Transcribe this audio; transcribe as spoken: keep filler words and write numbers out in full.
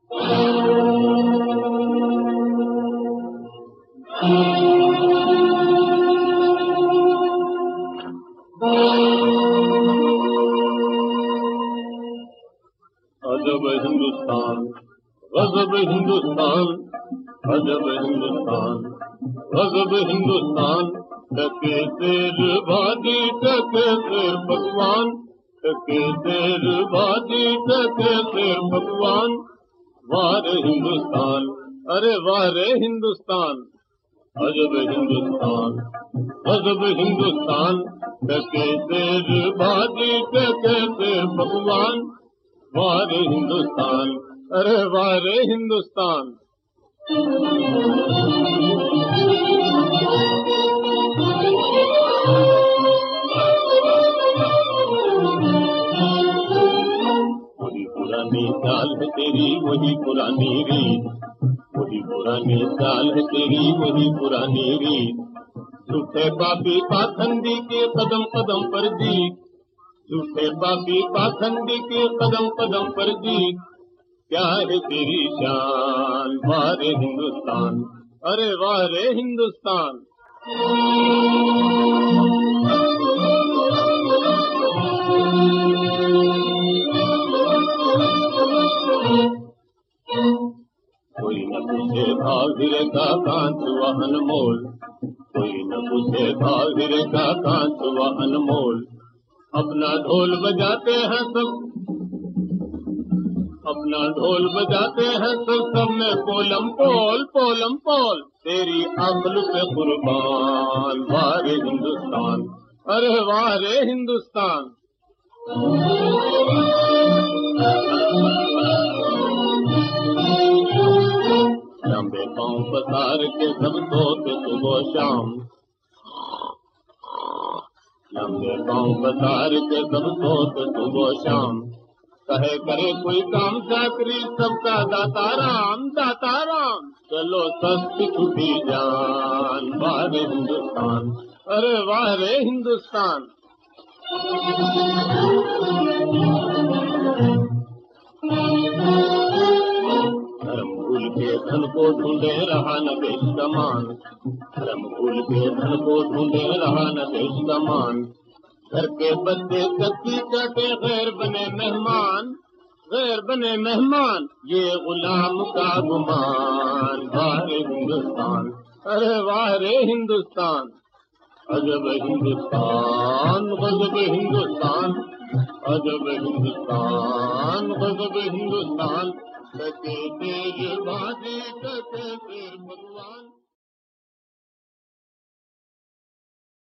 अजब हिंदुस्तान, गजब हिंदुस्तान, अजब हिंदुस्तान, गजब हिंदुस्तान, टके शेर भाजी टके शेर भगवान, टके शेर भाजी टके शेर भगवान, वारे हिंदुस्तान, अरे वारे हिंदुस्तान, अजब हिंदुस्तान, गजब हिंदुस्तान, टके शेर भाजी टके शेर भगवान, वारे हिंदुस्तान, अरे वारे हिंदुस्तान। वही पुरानी चाल है तेरी वही पुरानी रीत, वही पुरानी चाल है तेरी वही पुरानी रीत, झूठे पापी पाखंडी के कदम कदम पर जीत, झूठे पापी पाखंडी के कदम कदम पर जीत, क्या है तेरी शान, वारे हिंदुस्तान, अरे वारे हिंदुस्तान। कोई न पूछे भाव हीरे का कांच व अनमोल, कोई न पूछे भाव हीरे का कांच व अनमोल, अपना ढोल बजाते हैं सब, अपना ढोल बजाते हैं सब, सब में पोलम पोल पोलम पोल, तेरी अक्ल पे कुर्बान, वारे हिंदुस्तान, अरे वारे हिंदुस्तान। लंबे पांव पसार के सब सोते सुबह शाम, लंबे पांव पसार के सब सोते सुबह शाम, कहे करे कोई काम चाकरी सबका दाता राम, दाता राम, चलो सस्ती छुटी जान, वारे हिंदुस्तान, अरे वारे हिंदुस्तान। धर्म भूल के धन को ढूंढे रहा न देश का मान, धर्म भूल के धन को ढूंढे रहा न देश का मान, घर के बच्चे चक्की चाटे गैर बने मेहमान, गैर बने मेहमान, ये गुलाम का गुमान, वारे हिंदुस्तान, अरे वारे हिंदुस्तान, अजब हिंदुस्तान, गजब हिंदुस्तान, अजब हिंदुस्तान, गजब हिंदुस्तान, टके शेर भाजी टके शेर भगवान।